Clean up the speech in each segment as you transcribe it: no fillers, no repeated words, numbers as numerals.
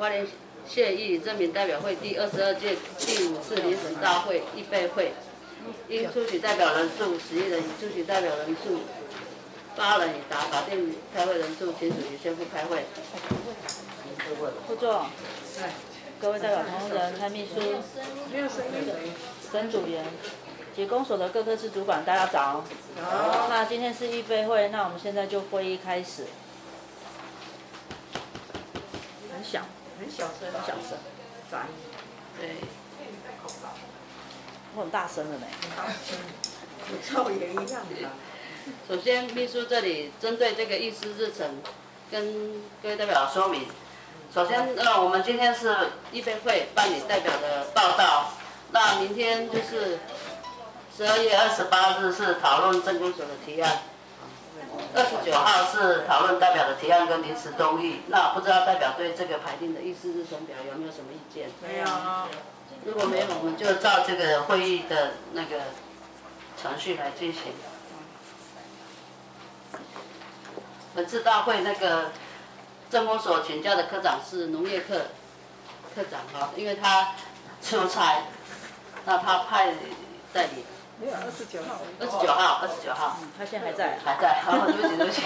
花莲县义林镇民代表会第22届第5次临时大会预备会，应出席代表人数11人，已出席代表人数8人已达法定开会人数，请主席宣布开会。 副座，各位代表同仁、蔡秘书、曾组员及公所的各科室主管，大家早。好。那今天是预备会，那我们现在就会议开始。很小， 很小声， 很小声， 杂音。 对， 我很大声了呢。 跟噪音一样的。 首先，秘书这里针对这个议事日程，跟各位代表说明。首先，我们今天是预备会办理代表的报道。那明天就是12月28日是讨论政工所的提案，29号是讨论代表的提案跟临时动议。那不知道代表对这个排定的议事日程表有没有什么意见？ 没有。 如果没有，我们就照这个会议的那个程序来进行。本次大会那个政工所请假的科长是农业科长哈，因为他出差，那他派代理。 没有29号。 29号。 他现在还在。 还在，好，对不起。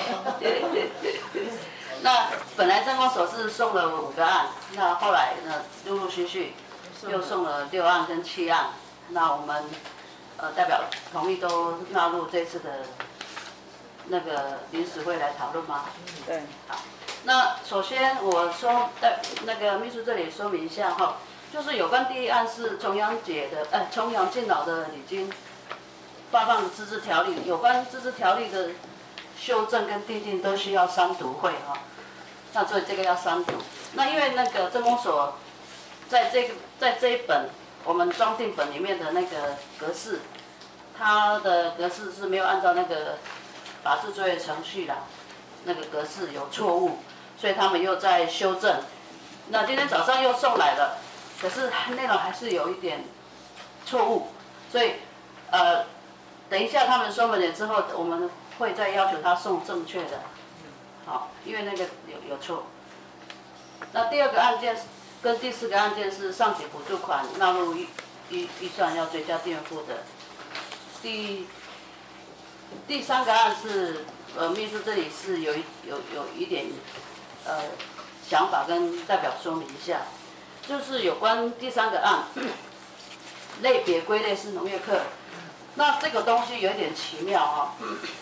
那本来政工所是送了5个案，那后来呢陆陆续续又送了6案跟7案，那我们代表同意都纳入这次的那个临时会来讨论吗？ 对。 好，那首先我说那个秘书这里说明一下哈，就是有关第一案是重阳敬老的礼金发放的自治条例，有关自治条例的修正跟订定都需要3读会哈，那所以这个要3读。那因为那个政工所在这一本我们装订本里面的那个格式，它的格式是没有按照那个法制作业程序啦，那个格式有错误，所以他们又在修正。那今天早上又送来了，可是内容还是有一点错误，所以等一下他们说明了之后，我们会再要求他送正确的，好，因为那个有错。那第2个案件跟第4个案件是上级补助款纳入预算要追加垫付的。第3个案是秘书这里是有一点想法跟代表说明一下，就是有关第3个案类别归类是农业课，那这个东西有一点奇妙哈，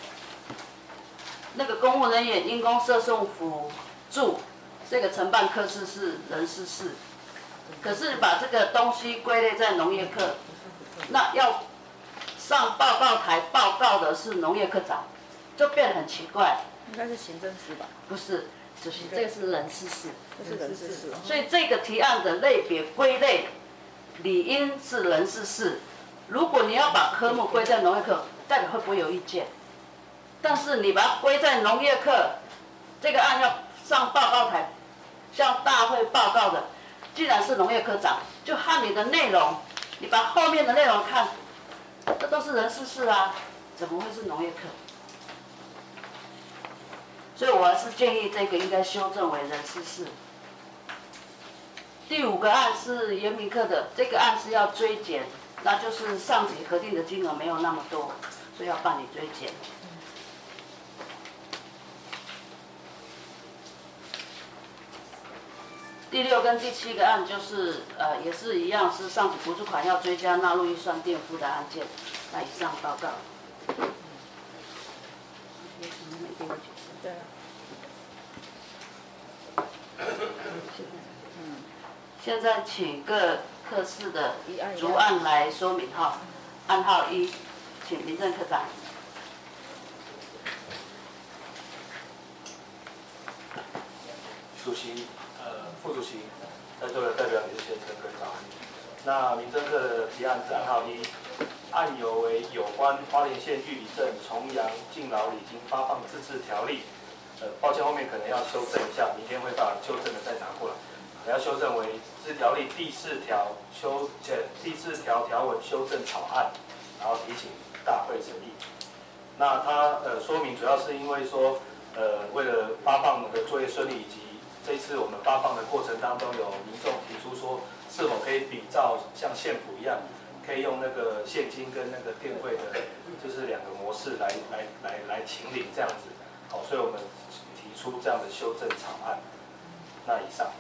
那个公务人员因公设送辅助这个承办课室是人事室，可是把这个东西归类在农业课，那要上报告台报告的是农业科长，就变得很奇怪。 应该是行政室吧？ 不是，就是这个是人事室。 这是人事室。 所以这个提案的类别归类理应是人事室。如果你要把科目归在农业课，代表会不会有意见？但是你把它归在农业课，这个案要上报告台向大会报告的，既然是农业科长，就和你的内容，你把后面的内容看，这都是人事室啊，怎么会是农业课？所以我还是建议这个应该修正为人事室。第5个案是原民课的，这个案是要追减，那就是上级核定的金额没有那么多，所以要办理追减。第6跟第7个案就是也是一样，是上级补助款要追加纳入预算垫付的案件。那以上报告。 对啊。 现在请各科室的逐案来说明哈。案号1，请民政科长。 主席、副主席，在座的代表也是先生，各位早安。那民政科的提案是案号1，案由为有关花莲县玉里镇重阳敬老礼金发放自治条例。抱歉，后面可能要修正一下，明天会把修正的再拿过来。要修正为自治条例第4条条文修正草案，然后提请大会审议。那它说明主要是因为说，为了发放的作业顺利以及这一次我们发放的过程当中，有民众提出说，是否可以比照像县府一样，可以用那个现金跟那个电汇的，就是2个模式来请领这样子。好，所以我们提出这样的修正草案。那以上。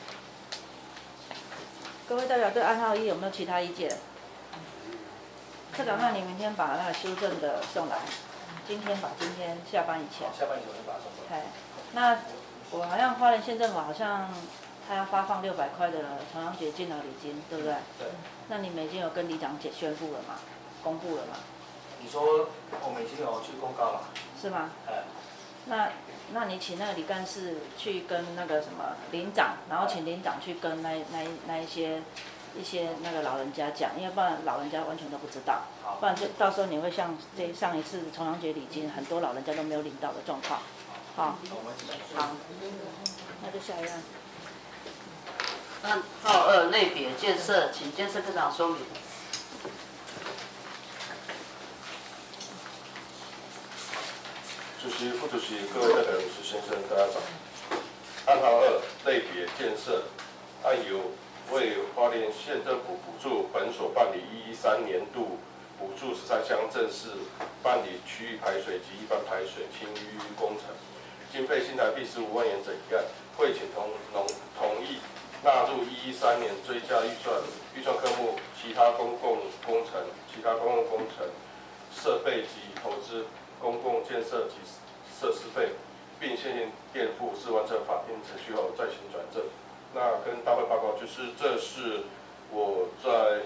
各位代表对案号1有没有其他意见？科长，那你明天把那个修正的送来，今天下班以前。 下班以前我就把它送过来。 那我好像花莲县政府好像他要发放600块的重阳节敬老礼金，对不对？ 对。 那你们已经有跟里长姐宣布了吗？公布了吗？ 你说我们已经有去公告了。 是吗？那你请那个李干事去跟那个什么领长，然后请领长去跟那一些那个老人家讲，因为不然老人家完全都不知道，不然就到时候你会像上一次重阳节礼金，很多老人家都没有领到的状况。好，那就下一案。 案号2类别建设，请建设科长说明。 主席、副主席、各位代表、理事先生，大家早。案号2类别建设，案由为花莲县政府补助本所办理113年度补助13乡镇市办理区域排水及一般排水清淤工程，经费新台币15万元整一案，会请同意纳入113年追加预算科目其他公共工程设备及投资公共建设及设施费，并现金垫付4万正法定程序后再行转正。那跟大会报告，这是我在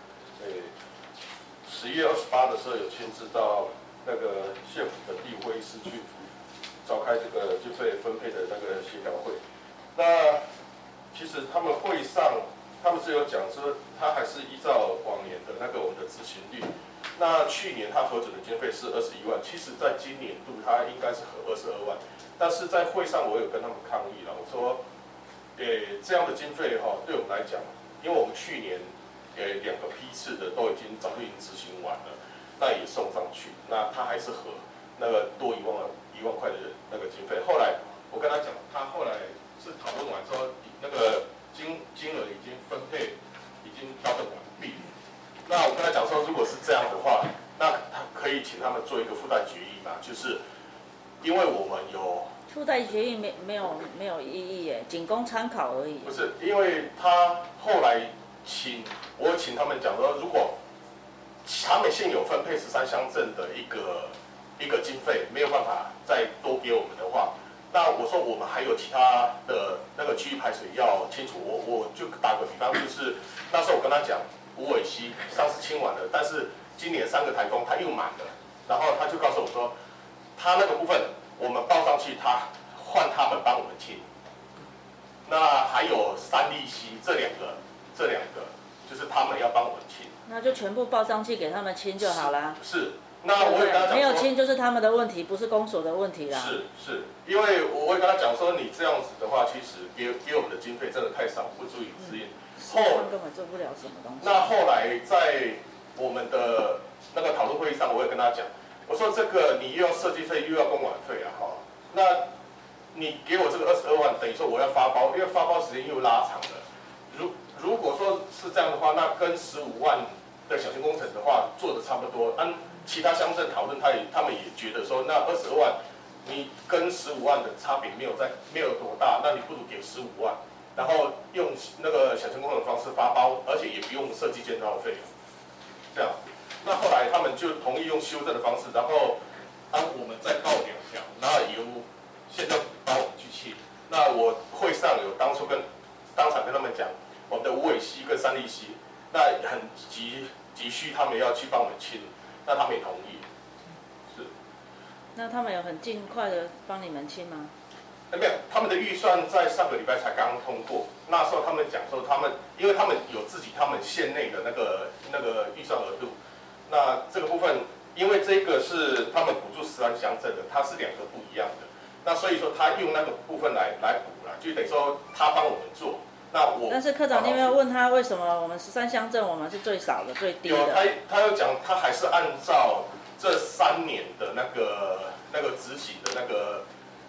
11月28的时候有亲自到那个县府的地会议室去召开这个经费分配的那个协调会。那其实他们会上，他们是有讲说，他还是依照往年的那个我们的执行率。那去年他核准的经费是21万，其实在今年度他应该是核22万，但是在会上我有跟他们抗议了，我说，这样的经费对我们来讲，因为我们去年2个批次的都早就已经执行完了，那也送上去，那他还是核那个多1万块的那个经费。后来我跟他讲，他后来是讨论完之后，那个金额已经分配，已经调整完毕。那我跟他讲说，如果是这样的话，那他可以请他们做一个附带决议嘛，就是因为我们有附带决议没有意义耶，仅供参考而已。 不是，因为他后来我请他们讲说，如果他们现有分配13乡镇的一个经费没有办法再多给我们的话，那我说我们还有其他的那个区域排水要清楚。我就打个比方，就是那时候我跟他讲。无尾溪上次清完了，但是今年3个台风它又满了，然后他就告诉我说，他那个部分我们报上去，他换他们帮我们清。那还有三立溪这两个就是他们要帮我们清。 那就全部报上去给他们清就好啦。 是，那我也跟他讲说， 没有清就是他们的问题，不是公所的问题啦。 是，因为我也跟他讲说，你这样子的话，其实给我们的经费真的太少，不足以支援。 根本做不了什么东西。 那后来在我们的那个讨论会议上，我也跟他讲，我说这个你又要设计费又要公管费啊，那你给我这个22万，等于说我要发包，因为发包时间又拉长了。如果说是这样的话，那跟15万的小型工程的话做的差不多。按其他乡镇讨论，他们也觉得说，那22万你跟15万的差别没有多大，那你不如给15万。然后用那个小型工程的方式发包，而且也不用设计建造费，这样。那后来他们就同意用修正的方式，然后我们再报2条，然后由县政府帮我们去清。那我会上有当场跟他们讲，我们的无尾溪跟三立溪，那很急需他们要去帮我们清，那他们也同意。是。 那他们有很尽快的帮你们清吗？ 没有，他们的预算在上个礼拜才刚通过。那时候他们讲说，因为他们有他们县内的那个预算额度。那这个部分，因为这个是他们补助13乡镇的，它是2个不一样的。那所以说他用那个部分来补了，就等于说他帮我们做。 但是科长，你有没有问他为什么我们13乡镇我们是最少的、最低的？ 有，他有讲，他还是按照这3年的那个执行的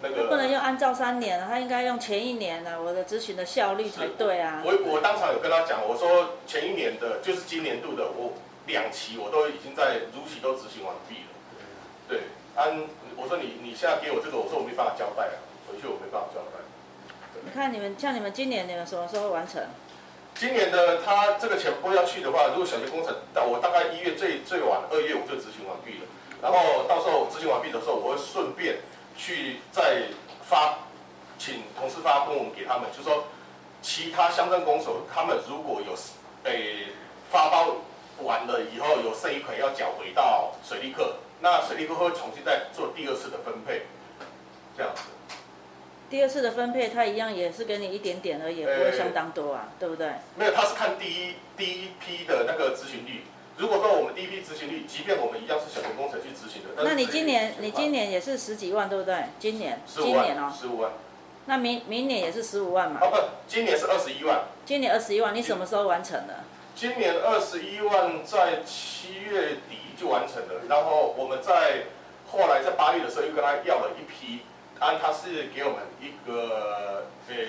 那个。 不能用按照3年啊，他应该用前1年啊，我的咨询的效率才对啊。 我当场有跟他讲，我说前1年的，就是今年度的，我2期我都已经在如期都执行完毕了。对，我说你现在给我这个，我说我没办法交代啊，回去我没办法交代。 你看像你们今年你们什么时候完成？ 今年的他这个钱拨下去的话，如果小型工程，我大概1月最晚2月我就执行完毕了。然后到时候执行完毕的时候，我会顺便去再请同事发公文给他们，就说其他乡镇公所他们如果有发包完了以后有剩余款要缴回到水利课，那水利课会重新再做第2次的分配，这样子。 第2次的分配，它一样也是给你一点点而已，也不会相当多啊，对不对？ 没有，他是看第一批的那个执行率。如果说我们第1批执行率，即便我们一样是小型工程去执行的， 那你今年也是10几万，对不对？今年 15万哦 ，15万。 那明年也是15万嘛？ 不，今年是21万。 今年21万，你什么时候完成的？ 今年21万在7月底就完成了，然后我们后来在8月的时候又跟他要了一批，他是给我们一个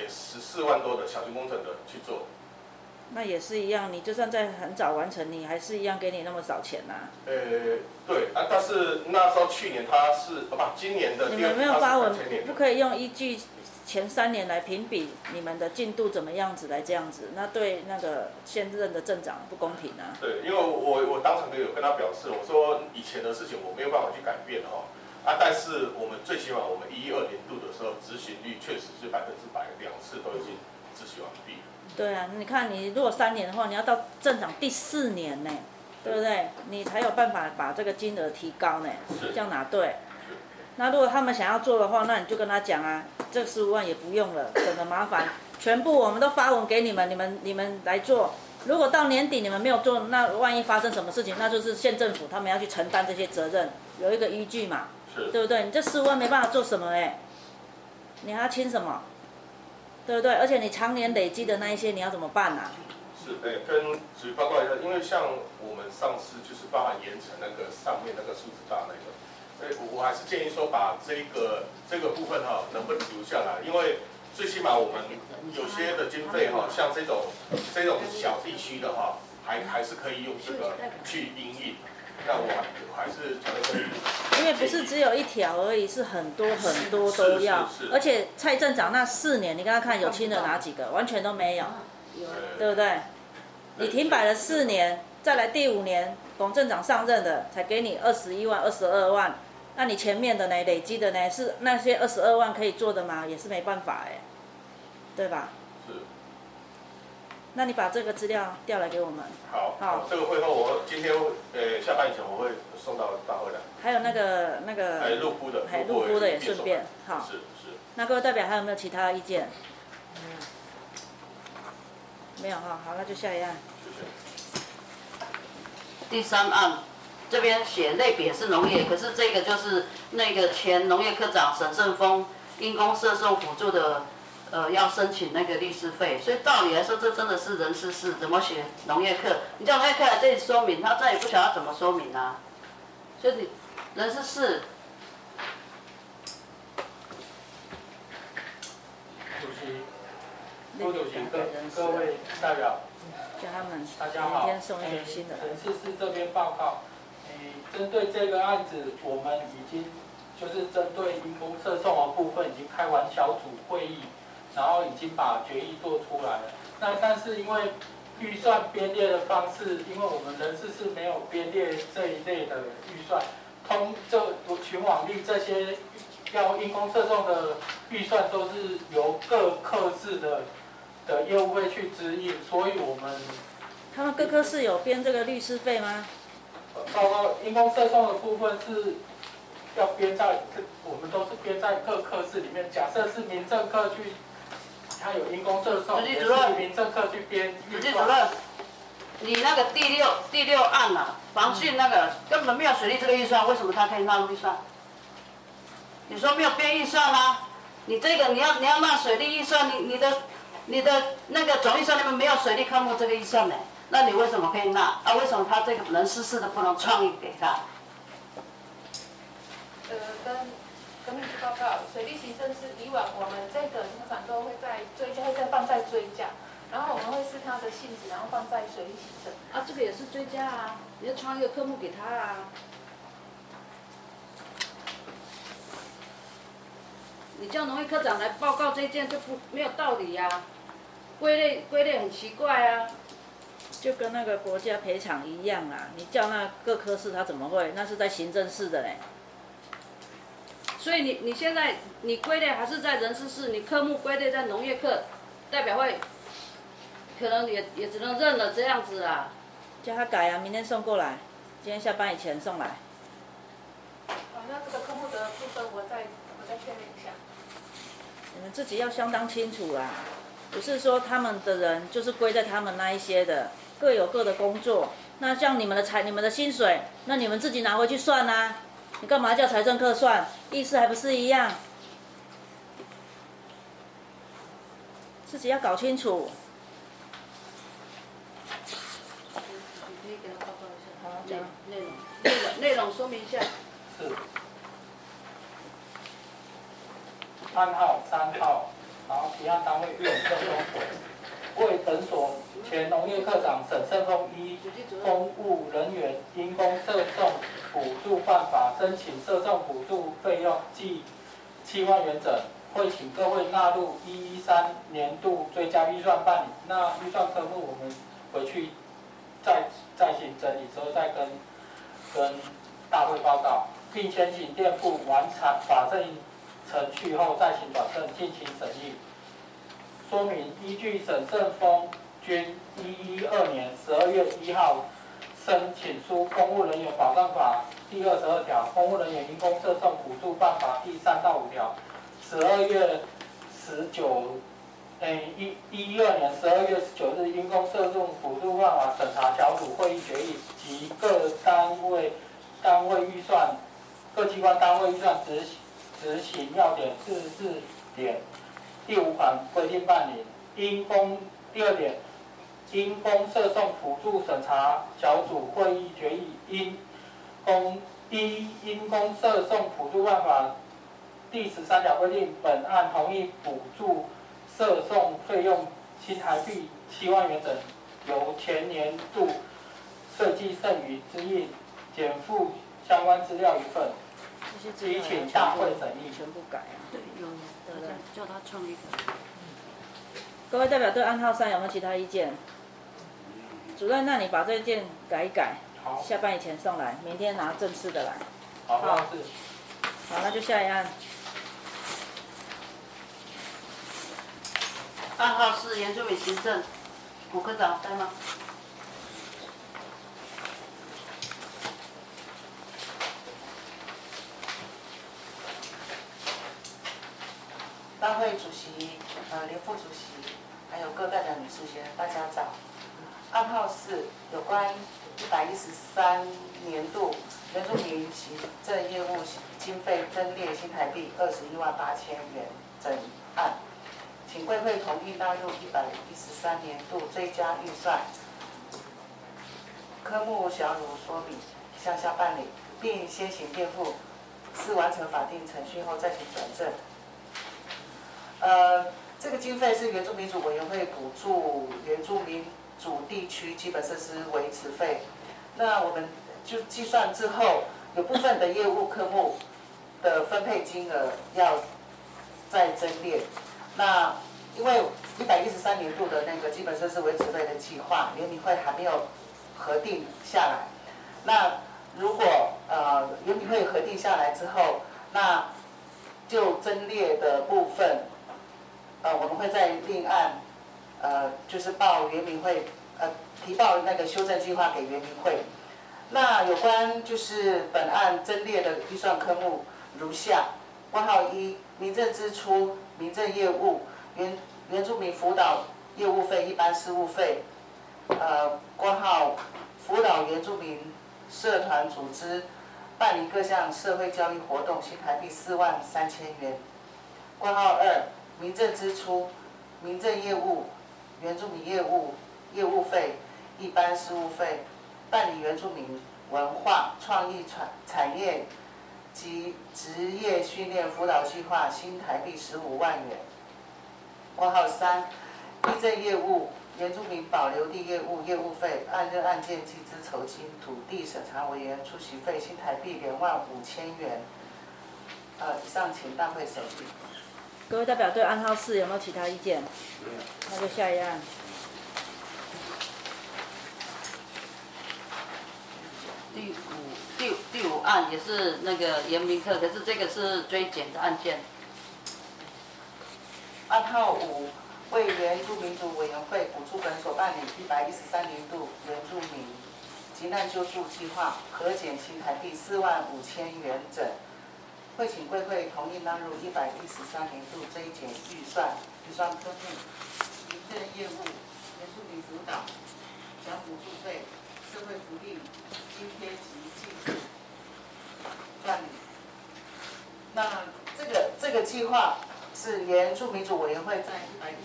14万多的小型工程的去做。 那也是一样，你就算在很早完成，你还是一样给你那么少钱呐、 对啊，但是那时候去年他是今年的你们没有发文， 不可以用依据前3年来评比你们的进度怎么样子来这样子，那对那个现任的镇长不公平啊。 对，因为我当场有跟他表示，我说以前的事情我没有办法去改变但是我们最起码我们1、2年度的时候执行率确实是100%，2次都已经执行完毕。 对啊，你看你如果3年的话，你要到镇长第4年呢，对不对？你才有办法把这个金额提高呢，这样哪对？那如果他们想要做的话，那你就跟他讲啊，这15万也不用了，省得麻烦，全部我们都发文给你们，你们来做。如果到年底你们没有做，那万一发生什么事情，那就是县政府他们要去承担这些责任，有一个依据嘛，对不对？你这15万没办法做什么你还要清什么？对不对？而且你常年累积的那一些，你要怎么办啊？ 是，跟属于报告一下，因为像我们上次就是包含盐城那个上面那个数字大那个，我还是建议说把这个部分能不能留下来，因为最起码我们有些的经费像这种小地区的还是可以用这个去因应。那我还是觉得因为不是只有一条而已，是很多都要，而且蔡镇长那4年，你刚刚看有清了哪几个？完全都没有，对不对？你停摆了4年，再来第5年，龚镇长上任的才给你21万、22万，那你前面的呢，累积的呢，是那些22万可以做的吗？也是没办法对吧？ 是。 那你把这个资料调来给我们。 好，这个会后我今天下班以前我会送到大会来。 还有那个陆估的也顺便好。 是。 那各位代表还有没有其他意见？没有好，那就下一案。 谢谢。 第3案，这边写类别是农业，可是这个就是那个前农业科长沈胜峰因公涉送辅助的。要申请那个律师费，所以道理来说，这真的是人事事，怎么写农业课？你叫农业课来这里说明，他再也不晓得怎么说明啊。所以人事事。 副主席各位代表， 叫他们大家好。 明天送一个新的。 人事事这边报告，针对这个案子，我们已经就是针对因公涉送的部分，已经开完小组会议。然后已经把决议做出来了。那但是因为预算编列的方式，因为我们人事是没有编列这一类的预算，群网力这些要因公涉送的预算都是由各科室的业务会去支应，所以我们他们各科室有编这个律师费吗？ 包括因公涉送的部分是要编在，我们都是编在各科室里面。假设是民政科去。他有因公涉送，也是民政课去编预算。 主任，你那个第六案防汛那个根本没有水利这个预算，为什么他可以纳入预算？你说没有编预算啊？你这个你要纳水利预算，你的那个总预算里面没有水利科目这个预算呢？那你为什么可以纳？为什么他这个人事事的不能创意给他？ 跟跟秘书报告，水利行政是以往我们这个通常都会在追加，会再放在追加，然后我们会视它的性质，然后放在水利行政。 啊，这个也是追加啊，你要创一个科目给他啊。你叫农业科长来报告这件就没有道理呀、归类很奇怪啊。 就跟那个国家赔偿一样啊，你叫那各科室他怎么会？那是在行政室的嘞。 所以你现在你归类还是在人事室，你科目归类在农业课，代表会可能也只能认了这样子啊。 叫他改啊，明天送过来，今天下班以前送来。 好，那这个科目的部分我再确认一下。 你们自己要相当清楚啦，不是说他们的人就是归在他们那一些的，各有各的工作。那像你们的薪水，那你们自己拿回去算啊。你干嘛叫财政课算？意思还不是一样？自己要搞清楚。 你可以给他报告一下。 好， 讲内容说明一下。 是。3号、3号，然后提案单位运政公所为本所前农业科长沈胜峰依公务人员因公涉众补助办法申请涉众补助费用计7万元整，会请各位纳入113年度追加预算办理。那预算科目我们回去再行整理之后再跟大会报告，并先请店铺完成法政程序后再行转正进行审议。说明依据沈胜峰均112年12月1号申请书《公务人员保障法》第22条、《公务人员因公涉众补助办法》第3到5条、12月12年12月19日因公涉众补助办法审查小组会议决议及各机关单位预算执行要点44点第5款规定办理。第2点，因公涉众补助审查小组会议决议因公涉众补助办法第13条规定，本案同意补助涉众费用新台币7万元整，由前年度税计剩余之印减附相关资料一份，提请大会审议。 全部改啊。 对，有叫他创一个。 各位代表对案号3有没有其他意见？主任，那你把这件改一改， 好， 下班以前送来，明天拿正式的来。 好，是。 好，那就下一案。 2号是原住民行政，古科长在吗？ 大会主席、连副主席，还有各代表女士先生，大家早。案号4有关113年度原住民行政业务经费增列新台币21万8千元整案，请贵会同意纳入113年度追加预算科目详如说明，向下办理，并先行垫付，4完成法定程序后再行转正。这个经费是原住民族委员会补助原住民族地区基本设施维持费。那我们就计算之后，有部分的业务科目的分配金额要再增列。那因为113年度的那个基本设施维持费的计划，原民会还没有核定下来。那如果原民会核定下来之后，那就增列的部分。我们会在另案，就是报原民会，提报那个修正计划给原民会。那有关就是本案增列的预算科目如下：括号1，民政支出、民政业务、原住民辅导业务费、一般事务费，括号辅导原住民社团组织办理各项社会教育活动，新台币4万3千元。括号2。民政支出、民政业务、原住民业务费、一般事务费，办理原住民文化创意产业及职业训练辅导计划新台币15万元。括号3，地震业务、原住民保留地业务业务费、案件计资酬金、土地审查委员出席费新台币25000元。以上请大会审议。 各位代表对案号4有没有其他意见？那就下一案。 第五案也是那个严明课，可是这个是追检的案件。 案号5，为原住民族委员会补助本所办理113年度原住民急难救助计划核检新台币45000元整。会请贵会同意纳入113年度追检预算科目、民政业务、原住民辅导、奖补助费、社会福利津贴及技术办理。那这个计划是原住民族委员会在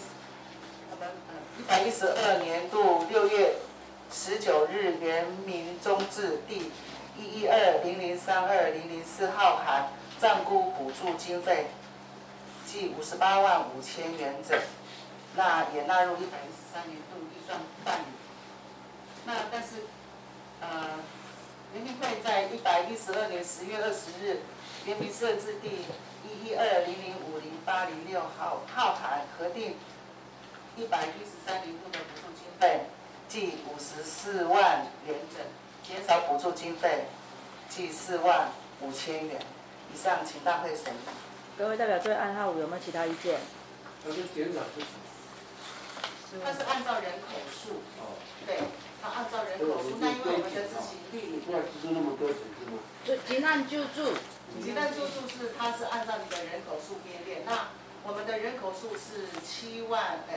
112年度6月19日原民中字第11200320004号函暂估补助经费计58万5千元整，那也纳入113年度预算办理。那但是，原民会在112年10月20日原民设置第11200500806号函核定113年度的补助经费计54万元整，减少补助经费计4万5千元。以上，请大会审议。 各位代表对案号5有没有其他意见？ 它是减少不止。 它是按照人口数，对，它按照人口数。那因为我们的执行率， 不要支出那么多钱是吗？ 就急难救助， 急难救助它是按照你的人口数编列。那我们的人口数是7000，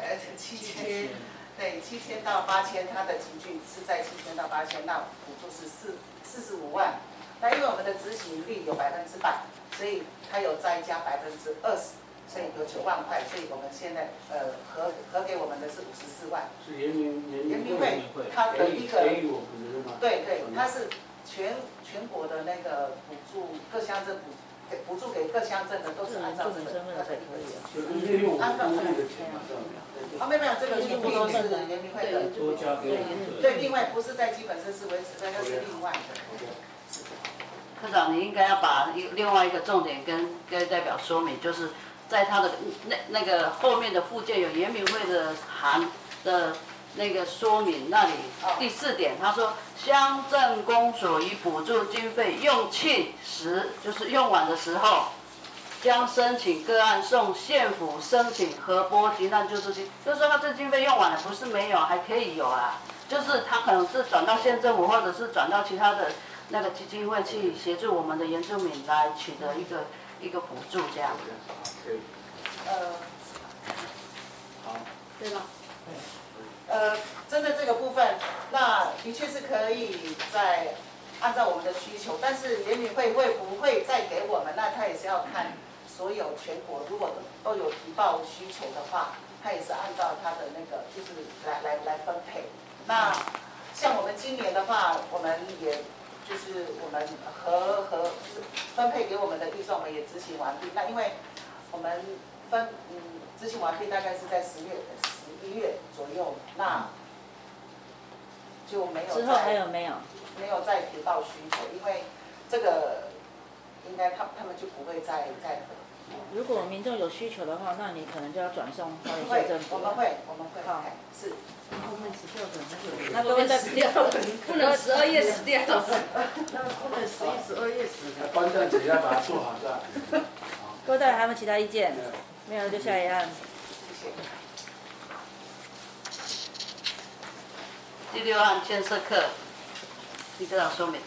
对，7000到8000，它的集聚是在7000到8000，那补助是45万。那因为我们的执行率有100%，所以它有再加20%，所以有9万块，所以我们现在核给我们的是54万。 是人民会它的一个给予我们的是吗？ 对，它是全国的那个补助各乡镇补助给各乡镇的都是按照这个它的就是用我们公务的钱嘛， 没有，这个全部都是人民会的。 多交给我们。 对，另外不是在基本设施维持费，那是另外的。 科长，你应该要把另外一个重点跟各位代表说明，就是在他的那个后面的附件有原民会的函的那个说明那里，第4点他说，乡镇公所与补助经费用罄时，就是用完的时候，将申请个案送县府申请核拨急难救助金，就是说他这经费用完了，不是没有，还可以有啊，就是他可能是转到县政府，或者是转到其他的那个基金会去协助我们的原住民来取得一个补助这样子。 可以。好。 对吗？ 针对这个部分，那的确是可以再按照我们的需求，但是原民会不会再给我们？那他也是要看所有全国如果都有提报需求的话，他也是按照他的那个就是来分配。那像我们今年的话，我们也就是我们分配给我们的预算，我们也执行完毕。那因为我们执行完毕大概是在11月左右，那就没有。 之后还有没有？ 没有再提报需求，因为这个应该他们就不会再。 如果民众有需求的话，那你可能就要转送花莲县政府。 我们会。 好， 是。 后面死掉的那各位代表不能12月死掉， 那不能11、12月死的。 观战只要把它做好是吧？ 各位代表还有没有其他意见？没有就下一案。 谢谢。 第6案建设课，李科长说明。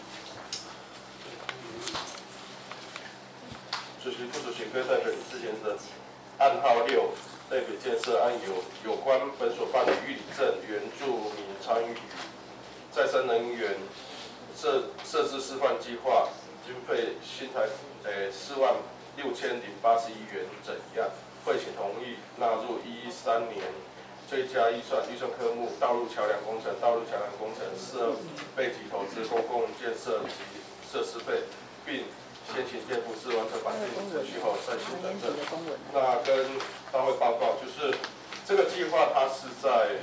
主席、副主席、各位代表、理事先生，案号6，代表建设案有关本所办理玉里镇原住民参与再生能源设置示范计划经费新台46081元整样，会请同意纳入113年追加预算科目道路桥梁工程设备及投资公共建设及设施费，并先行垫付4万册法定程序后再行转正。那跟大会报告就是这个计划，它是在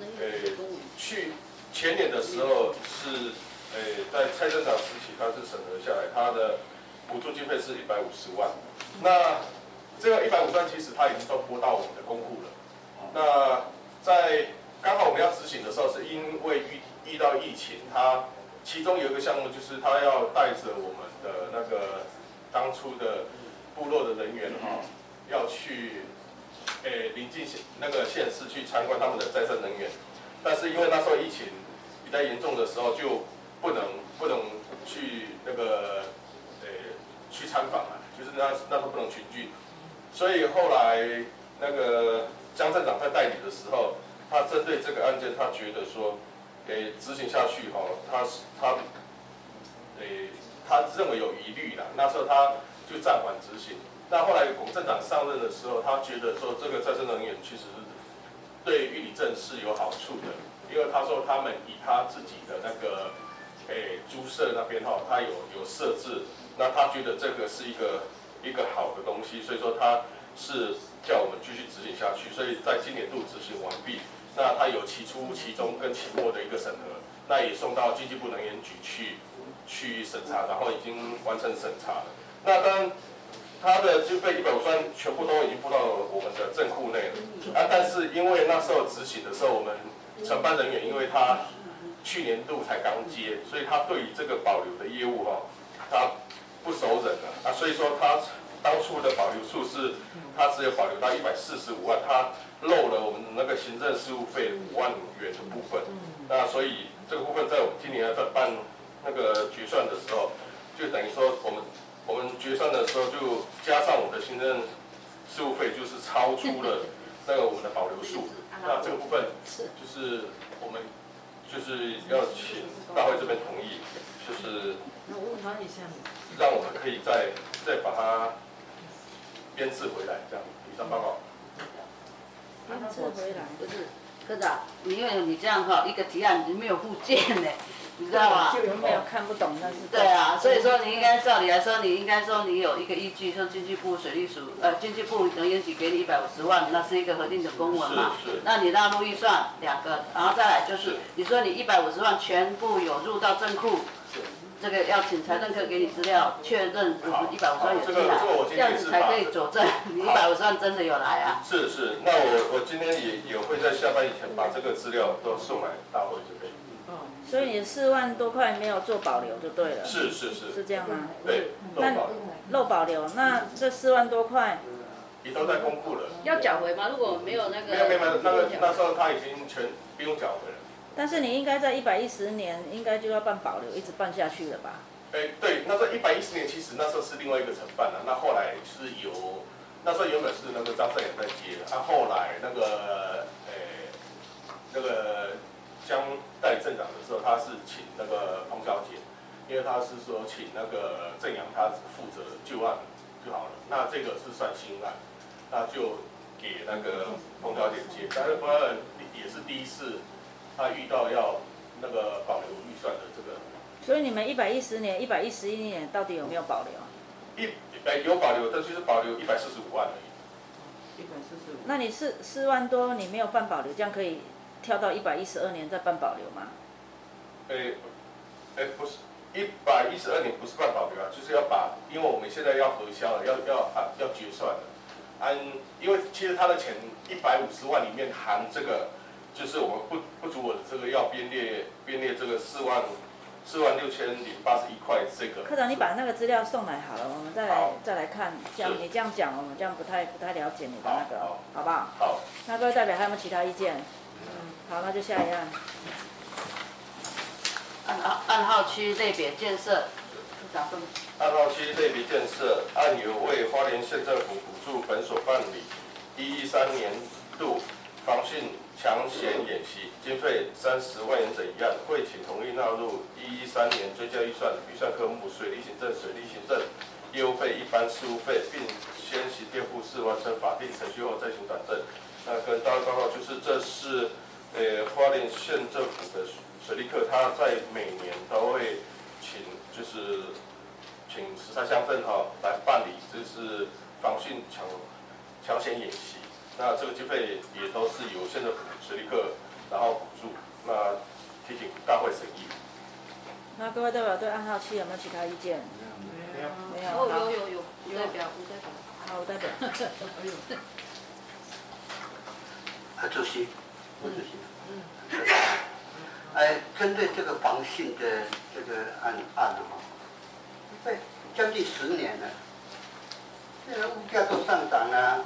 前年的时候是在蔡镇长时期，它是审核下来，它的补助经费是150万。那这个150万其实它已经都拨到我们的公库了。那在刚好我们要执行的时候，是因为遇到疫情，它其中有一个项目就是它要带着我们的那个当初的部落的人员要去临近那个县市去参观他们的再生能源，但是因为那时候疫情比较严重的时候，就不能去那个去参访了，就是那时候不能群聚，所以后来那个江镇长在代理的时候，他针对这个案件，他觉得说，执行下去他认为有疑虑啦，那时候他就暂缓执行。那后来龚镇长上任的时候，他觉得说这个再生能源其实对玉里镇是有好处的，因为他说他们以他自己的那个猪舍那边他有设置，那他觉得这个是一个好的东西，所以说他是叫我们继续执行下去，所以在今年度执行完毕。那他有期初、期中跟期末的一个审核，那也送到经济部能源局去审查，然后已经完成审查了。那当然，他的经费150万全部都已经拨到我们的镇库内了。但是因为那时候执行的时候，我们承办人员因为他去年度才刚接，所以他对于这个保留的业务他不熟稔了所以说他当初的保留数是，他只有保留到145万，他漏了我们那个行政事务费5万元的部分。那所以这个部分在我们今年在办那个决算的时候，就等于说我们决算的时候就加上我们的行政事务费，就是超出了那个我们的保留数。那这个部分就是我们就是要请大会这边同意，就是让我们可以再把它编制回来，这样。以上报告。 编制回来不是科长，因为你这样一个提案你没有附件呢，你知道吗？ 就没有看不懂，但是对啊，所以说你应该照理来说，你应该说你有一个依据，说经济部水利署经济部能源局给你150万，那是一个核定的公文嘛。那你纳入预算2个，然后再来就是你说你150万全部有入到镇库。这个要请财政科给你资料确认150万有进来，这样子才可以佐证你150万真的有来啊。 是，那我今天也会在下班以前把这个资料都送来大会这边。 所以你4万多块没有做保留就对了。 是这样吗？ 对， 漏保留，那这4万多块也都在公库了。 要缴回吗？如果没有那个。 没有，那时候他已经全不用缴回了。 但是你应该在110年应该就要办保留，一直办下去了吧？ 对，那时候110年其实那时候是另外一个承办那后来是那时候原本是那个张正远在接的，后来那个江代理镇长的时候，他是请那个彭小姐，因为他是说请那个郑阳他只负责旧案就好了。那这个是算新案，那就给那个彭小姐接，但是彭小姐也是第一次。他遇到要那个保留预算的这个， 所以你们110年、111年到底有没有保留？ 有保留，但就是保留145万而已。 145。那你4万多，你没有办保留，这样可以跳到112年再办保留吗？ 不是，112年不是办保留就是要因为我们现在要核销了，要决算了。因为其实他的钱150万里面含这个。就是我们不足我的这个要编列这个46081块这个。 科长，你把那个资料送来好了，我们再来看。这样你这样讲，我们这样不太了解你的那个，好不好？ 好。 那各位代表还有没有其他意见？好，那就下一案。 暗号区类别建设， 暗号区类别建设案由为花莲县政府补助本所办理113年度防汛抢险演习经费30万元整一案，会请同意纳入113年追加预算科目水利行政业务费一般事务费，并先行垫付4万册法定程序后再行转正。那跟大家报告就是这是花莲县政府的水利课，他在每年都会请请13乡镇来办理就是防汛抢险演习。那这个经费也都是由县政府水利课然后补助，那提请大会审议。 那各位代表对案号7有没有其他意见？没有。 有。代表。 好，吴代表。 主席，吴主席。针对这个防汛的这个案对，将近10年了，现在物价都上涨了，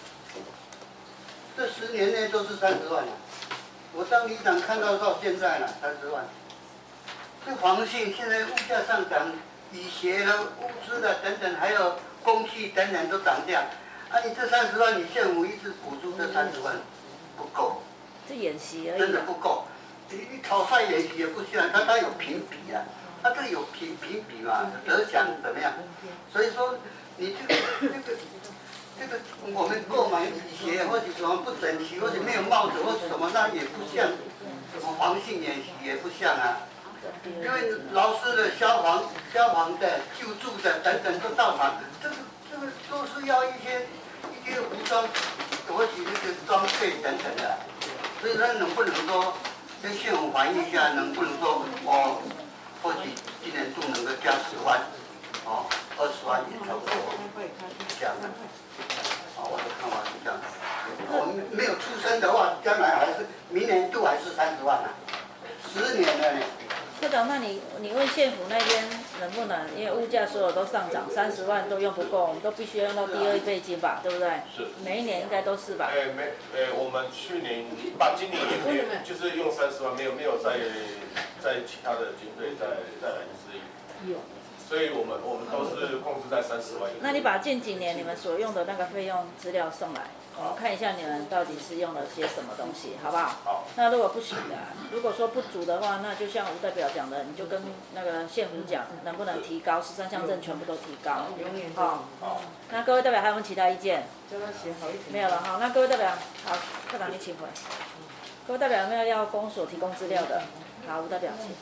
这10年内都是30万了。我当里长看到现在了30万。这防汛现在物价上涨，雨鞋和物资的等等，还有工具等等都涨价。你这30万，你县府一直补助这30万不够。 这演习而已。 真的不够。你草率演习也不需要，他有评比啊，他这有评比嘛，得奖怎么样？所以说你这个我们购买雨鞋或者什么不整齐，或者没有帽子或者什么，那也不像什么防汛演习也不像啊。因为劳斯的消防的救助的等等都到场，这个都是要一些服装，或许那个装备等等的，所以说能不能说跟县府反映一下，能不能说或许今年度能够加10万，20万也差不多这样的。我的看法是这样的。我们没有出生的话，将来还是明年度还是30万啊，10年了呢。 科长，那你问县府那边能不能，因为物价所有都上涨，30万都用不够，我们都必须要用到第2倍金吧，对不对？ 是。 每一年应该都是吧？ 我们去年今年也就是用30万，没有在其他的经费再来支援。有。所以我们都是控制在30万。 那你把近几年你们所用的那个费用资料送来，我们看一下你们到底是用了些什么东西，好不好？ 好。 那如果不行的，如果说不足的话，那就像吴代表讲的，你就跟那个县府讲，能不能提高13乡镇全部都提高。好。那各位代表还有没有其他意见？没有了哈。那各位代表，好，科长你请回。各位代表有没有要公所提供资料的？好，吴代表请。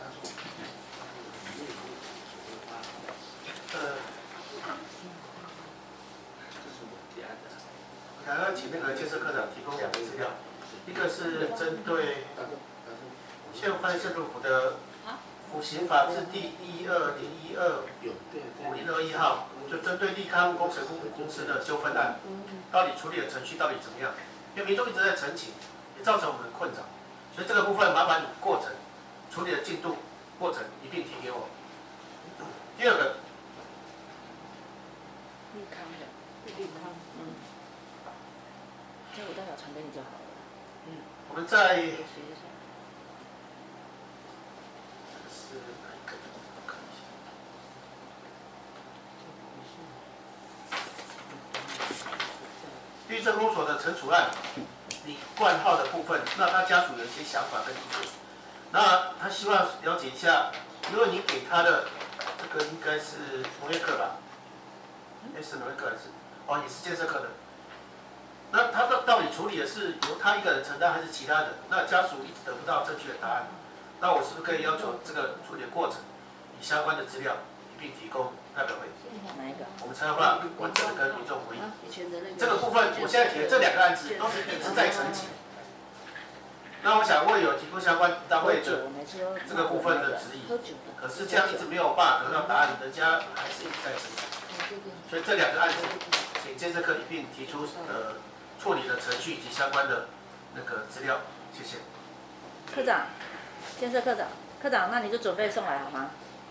想要请那个建设科长提供2个资料，一个是针对县府县政府的补刑法字第120125021号，就针对利康工程公司的纠纷案，到底处理的程序到底怎么样？因为民众一直在陈情，也造成我们困扰，所以这个部分麻烦你过程处理的进度过程一并提给我。第2个。 利康，这我代表传给你就好了。 我们在律政公所的惩处案，李冠浩的部分，那他家属有一些想法跟意见，那他希望了解一下，因为你给他的这个应该是农业课吧？是农业课还是？也是建设课的。那他到底处理的是由他一个人承担，还是其他人？那家属一直得不到正确的答案。那我是不是可以要求这个处理的过程，以相关的资料一并提供代表会？ 哪一个？ 我们才有办法完整的跟民众回应。这个部分，我现在提的这2个案子都是一直在澄清。那我想会有提供相关单位的这个部分的质疑，可是这样一直没有办法得到答案，人家还是一直在澄清。所以这2个案子，请建设科一并提出处理的程序以及相关的那个资料，谢谢。 科长，建设科长，那你就准备送来好吗？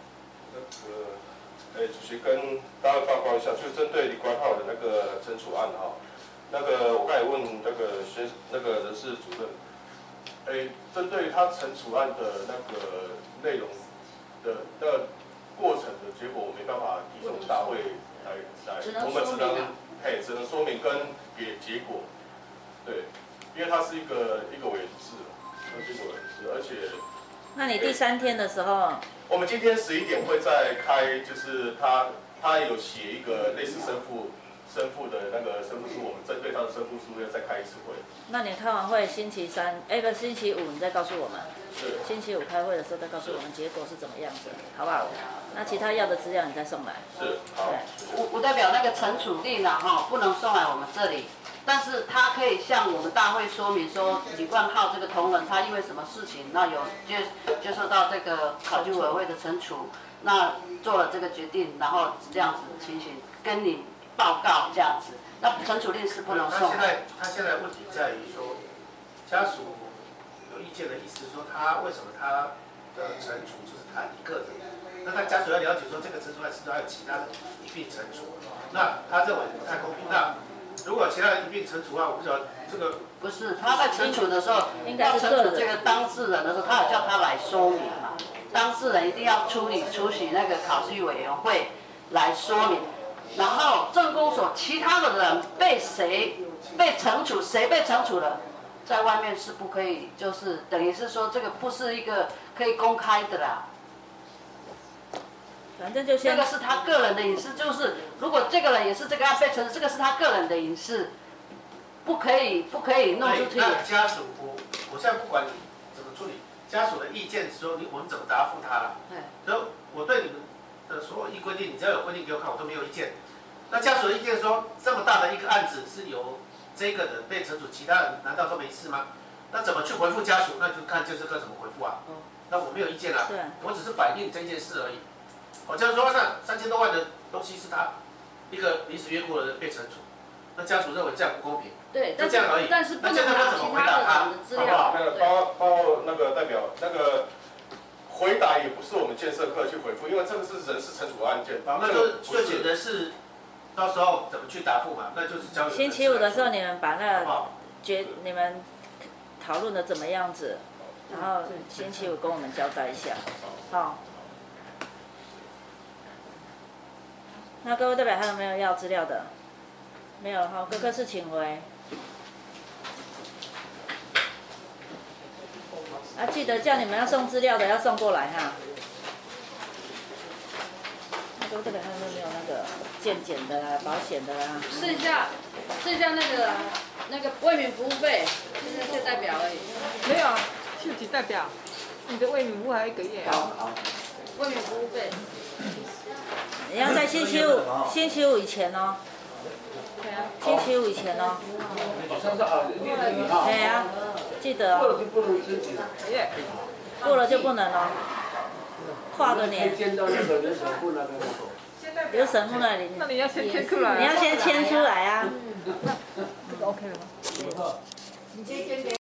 主席跟大家报告一下，就是针对李冠浩的那个惩处案那个我刚才问那个人事主任，针对他惩处案的那个内容的那个过程的结果，我没办法提送大会来，我们只能说明跟给结果，对，因为它是一个委员制，而且。 那你第3天的时候？ 我们今天11点会再开，就是他有写一个类似生父的那个生父书，我们针对他的生父书要再开一次会。 那你开完会星期5你再告诉我们。 星期五开会的时候再告诉我们结果是怎么样子，好不好？那其他要的资料你再送来。 是，好。 我代表那个陈楚令啊，不能送来我们这里，但是他可以向我们大会说明说李冠浩这个同仁他因为什么事情，那有接受到这个考纪委员会的惩处，那做了这个决定，然后这样子的情形跟你报告这样子，那陈楚令是不能送。 他现在问题在于说，家属有意见的意思是说他为什么他的惩处就是他一个人，那他家属要了解说这个惩处案是不是还有其他人一并惩处，那他认为不太公平。那如果其他人一并惩处的话，我不晓得这个不是他在惩处的时候，要惩处这个当事人的时候，他有叫他来说明嘛，当事人一定要出席那个考试委员会来说明，然后政工所其他的人被谁被惩处，谁被惩处了，在外面是不可以，就是等于是说这个不是一个可以公开的啦。 反正就先这个是他个人的隐私，就是如果这个人也是这个案被惩处，这个是他个人的隐私，不可以弄出去。 那家属，我现在不管你怎么处理，家属的意见说我们怎么答复他了。所以我对你们的所有规定，你只要有规定给我看，我都没有意见。那家属的意见说，这么大的一个案子是由这个人被惩处，其他人难道都没事吗？那怎么去回复家属？那就看这次该怎么回复啊。那我没有意见啊，我只是反映这件事而已。我这样说，那3000多万的东西是他一个临时约雇的人被惩处，那家属认为这样不公平， 对， 就这样而已。 但是不能拿拿其他的人的资料。 那个包那个代表那个回答也不是我们建设科去回复，因为这个是人事惩处案件。 那就简的是到时候怎么去答复嘛，那就是交给。 星期五的时候你们把那你们讨论的怎么样子，然后星期五跟我们交代一下，好。那各位代表还有没有要资料的？没有，好，各自请回。啊，记得叫你们要送资料的要送过来哈。那各位代表还有没有那个健检的啦、保险的啦？ 剩下那个为民服务费，现在代表而已。 没有啊，就几代表，你的为民服务还1个月啊。 为民服务费。 你要在星期五以前哦。星期五以前哦。对啊，记得哦。过了就不能哦。跨个年。留神户那里。 那你要先签出来。 你要先签出来啊。 这个 OK 了吗？ 你先签给。